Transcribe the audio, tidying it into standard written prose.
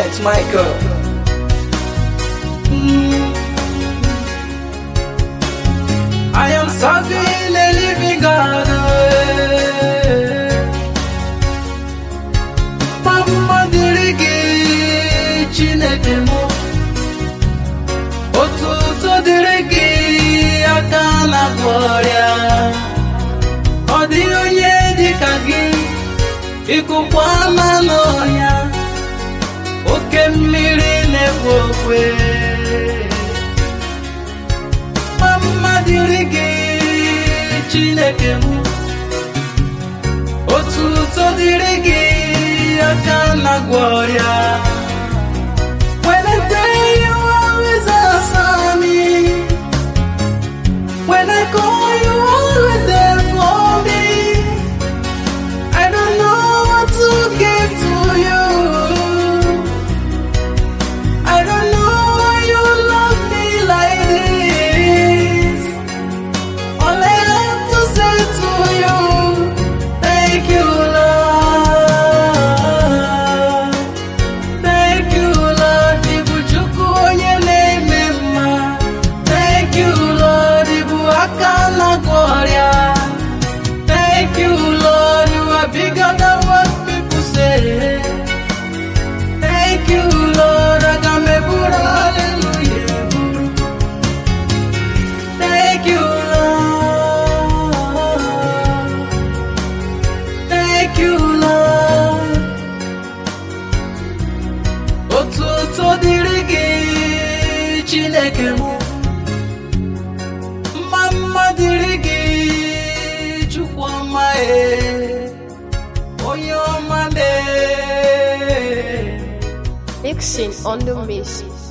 St. Michael. I am serving a living God. Mama dirigi Chineke mo, otuto dirigi aka na gloria. Odi onye dịka gị, ịkụkwa ama n'ọhịa, oke mmiri na-ekwo okwe. Mama dịrị gị Chineke m, otuto dịrị gị aka na gloria. When I pray you always answer me, when I call you always there for me. I don't know what to give to you, I don't know why you love me like this. All I have to say to you, thank you Lord, thank you Lord. Ibu Chukwu onye na-eme mma. Thank you Lord, Ibu aka na gloria. Thank you Lord, you are bigger than what people say. Thank you Lord, agamebura hallelujah. Thank you Lord, thank you Lord. Otuto dịrị gị Chineke m, mama dịrị gị Chukwu ọma onye ọma Mixing on the mix.